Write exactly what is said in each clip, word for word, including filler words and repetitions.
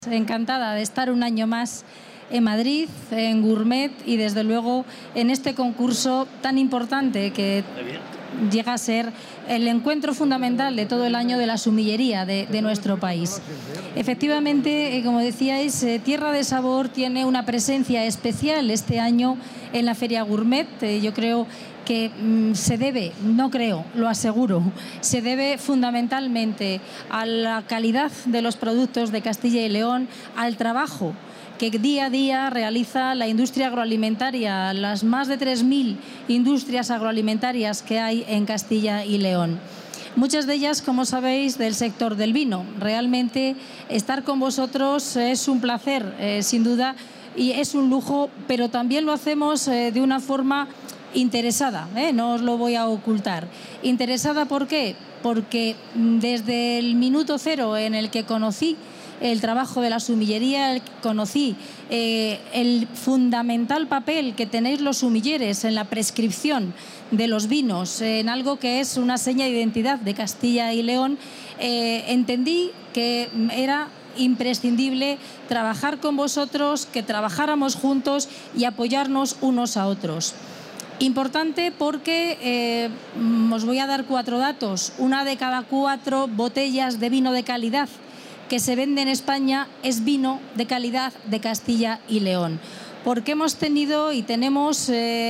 Encantada de estar un año más en Madrid, en Gourmet y desde luego en este concurso tan importante que llega a ser el encuentro fundamental de todo el año de la sumillería de, de nuestro país. Efectivamente, como decíais, Tierra de Sabor tiene una presencia especial este año en la Feria Gourmet. Yo creo que mmm, se debe, no creo, lo aseguro, se debe fundamentalmente a la calidad de los productos de Castilla y León, al trabajo que día a día realiza la industria agroalimentaria, las más de tres mil industrias agroalimentarias que hay en Castilla y León. Muchas de ellas, como sabéis, del sector del vino. Realmente estar con vosotros es un placer, eh, sin duda, y es un lujo, pero también lo hacemos eh, de una forma interesada, ¿eh? No os lo voy a ocultar. Interesada, ¿por qué? Porque desde el minuto cero en el que conocí el trabajo de la sumillería, conocí eh, el fundamental papel que tenéis los sumilleres en la prescripción de los vinos, en algo que es una seña de identidad de Castilla y León, eh, entendí que era imprescindible trabajar con vosotros, que trabajáramos juntos y apoyarnos unos a otros. Importante porque eh, os voy a dar cuatro datos. Una de cada cuatro botellas de vino de calidad que se vende en España es vino de calidad de Castilla y León. Porque hemos tenido y tenemos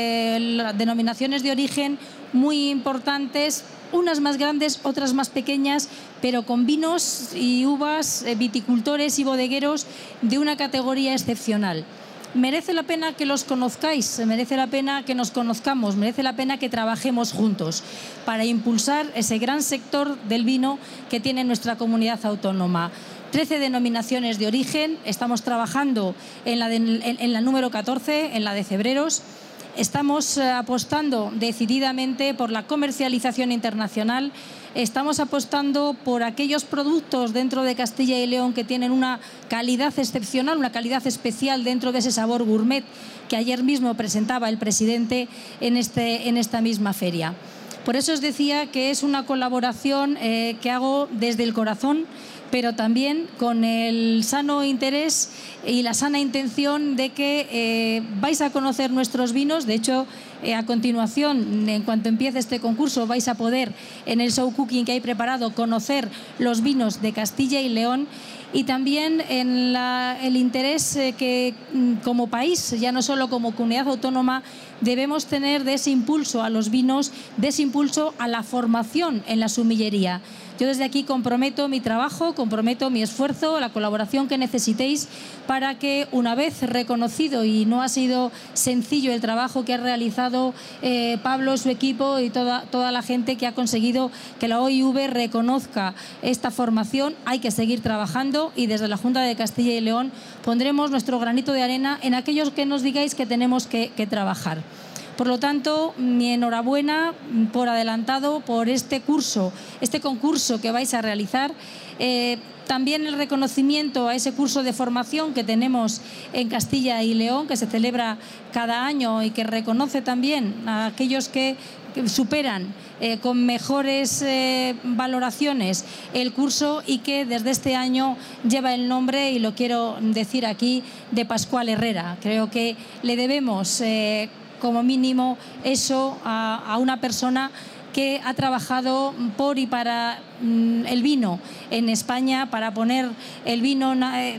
eh, denominaciones de origen muy importantes, unas más grandes, otras más pequeñas, pero con vinos y uvas, eh, viticultores y bodegueros de una categoría excepcional. Merece la pena que los conozcáis, merece la pena que nos conozcamos, merece la pena que trabajemos juntos para impulsar ese gran sector del vino que tiene nuestra comunidad autónoma. trece denominaciones de origen, estamos trabajando en la, de, en, en la número catorce, en la de Cebreros. Estamos apostando decididamente por la comercialización internacional. Estamos apostando por aquellos productos dentro de Castilla y León que tienen una calidad excepcional, una calidad especial dentro de ese sabor gourmet que ayer mismo presentaba el presidente en, este, en esta misma feria. Por eso os decía que es una colaboración eh, que hago desde el corazón, pero también con el sano interés y la sana intención de que eh, vais a conocer nuestros vinos. De hecho, eh, a continuación, en cuanto empiece este concurso, vais a poder, en el show cooking que hay preparado, conocer los vinos de Castilla y León. Y también en la, el interés eh, que como país, ya no solo como comunidad autónoma, debemos tener de ese impulso a los vinos, de ese impulso a la formación en la sumillería. Yo desde aquí comprometo mi trabajo, comprometo mi esfuerzo, la colaboración que necesitéis para que, una vez reconocido, y no ha sido sencillo el trabajo que ha realizado eh, Pablo, su equipo y toda, toda la gente que ha conseguido que la O I V reconozca esta formación, hay que seguir trabajando y desde la Junta de Castilla y León pondremos nuestro granito de arena en aquellos que nos digáis que tenemos que, que trabajar. Por lo tanto, mi enhorabuena por adelantado por este curso, este concurso que vais a realizar. Eh, también el reconocimiento a ese curso de formación que tenemos en Castilla y León, que se celebra cada año y que reconoce también a aquellos que, que superan eh, con mejores eh, valoraciones el curso y que desde este año lleva el nombre, y lo quiero decir aquí, de Pascual Herrera. Creo que le debemos Eh, como mínimo eso a, a una persona que ha trabajado por y para mm, el vino en España, para poner el vino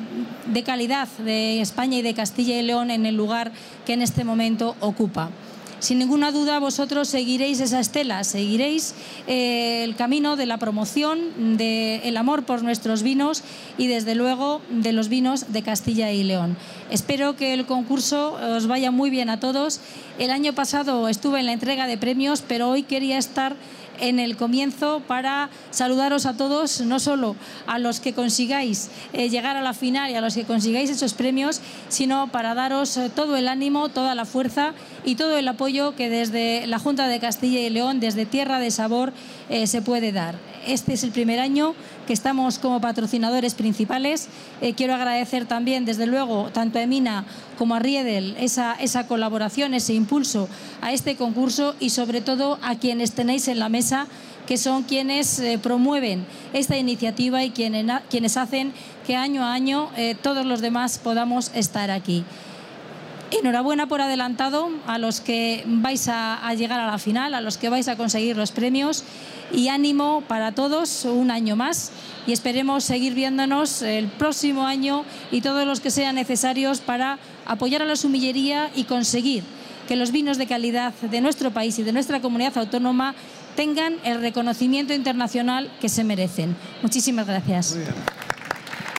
de calidad de España y de Castilla y León en el lugar que en este momento ocupa. Sin ninguna duda vosotros seguiréis esa estela, seguiréis eh, el camino de la promoción, del amor por nuestros vinos y desde luego de los vinos de Castilla y León. Espero que el concurso os vaya muy bien a todos. El año pasado estuve en la entrega de premios, pero hoy quería estar en el comienzo para saludaros a todos, no solo a los que consigáis eh, llegar a la final y a los que consigáis esos premios, sino para daros eh, todo el ánimo, toda la fuerza y todo el apoyo que desde la Junta de Castilla y León, desde Tierra de Sabor, eh, se puede dar. Este es el primer año que estamos como patrocinadores principales. Eh, quiero agradecer también, desde luego, tanto a Emina como a Riedel esa, esa colaboración, ese impulso a este concurso y sobre todo a quienes tenéis en la mesa que son quienes eh, promueven esta iniciativa y quienes, quienes hacen que año a año eh, todos los demás podamos estar aquí. Enhorabuena por adelantado a los que vais a, a llegar a la final, a los que vais a conseguir los premios, y ánimo para todos un año más, y esperemos seguir viéndonos el próximo año y todos los que sean necesarios para apoyar a la sumillería y conseguir que los vinos de calidad de nuestro país y de nuestra comunidad autónoma tengan el reconocimiento internacional que se merecen. Muchísimas gracias. Muy bien.